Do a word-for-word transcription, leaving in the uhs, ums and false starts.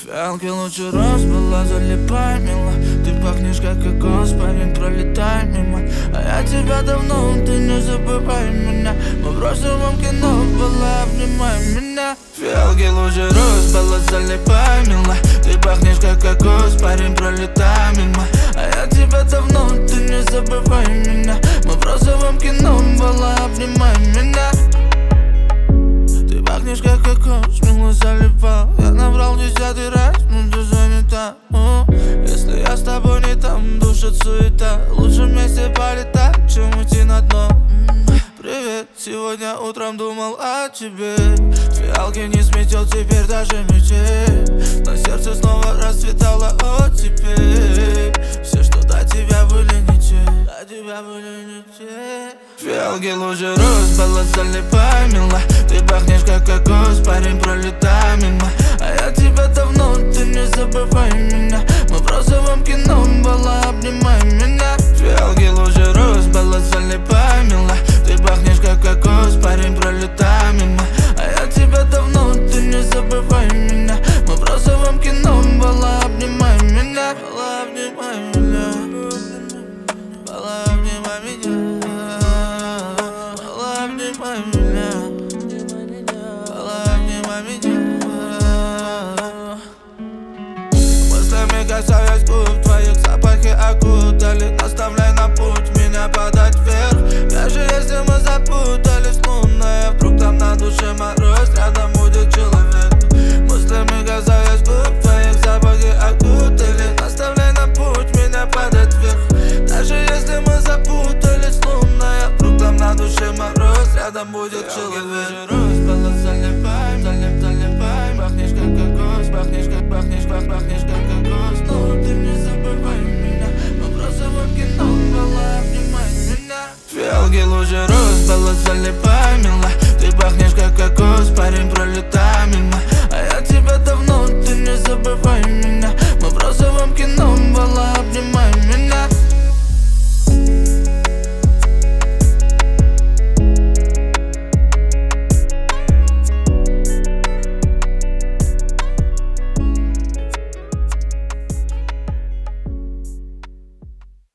Фиалки лучше роз была, залипай, мила. Ты пахнешь как кокос, парень, пролетай мимо. А я тебя давно, ты не забывай меня. Мы в розовом кино была, обнимай меня. Фиалки лучше роз была, залипай, мила. Ты пахнешь как кокос, парень, пролетай мимо. А я тебя давно, ты не забывай меня. Мы в розовом кино была, обнимай меня. Ты пахнешь как кокос, мило залипал. Я набрал десятый раз, но ты занята. О, если я с тобой не там, душит суета. Лучше вместе полетать, чем уйти на дно. Привет, сегодня утром думал о тебе. Фиалки не сметет теперь даже мечей. На сердце снова расцветало оттепель. Все, что до тебя были не те, до тебя были не те. Фиалки лучше роз была, залипай, мила. Ты пахнешь как кокос, парень, пролетай мимо. А я тебя давно, ты не забывай меня. Мы в розовом кино была, обнимай меня. Фиалки лучше роз была, залипай, мила. Ты пахнешь как кокос, парень, пролетай мимо. А я тебя давно, ты не забывай меня. Мы в розовом кино была, обнимай меня. Была, обнимай меня. Была, обнимай меня. Была, обнимай меня. Была, обнимай меня. Мыслями касаясь губ твоих, запахи окутали. Наставляй на путь меня подать вверх. Даже если мы запутались, лунная, вдруг там на душе мороз, рядом будет человек. Мыслями касаясь губ твоих, запахи окутали. Наставляй на путь меня подать вверх. Даже если мы запутались, лунная, вдруг там на душе мороз, рядом будет человек. Роз была, залипай, залип, залипай. Пахнешь как кокос, пахнешь как, пахнешь, пах, пахнешь как кокос. Но ты не забывай меня. Мы в розовом кино была, обнимай меня. Фиалки лучше роз была, залипай.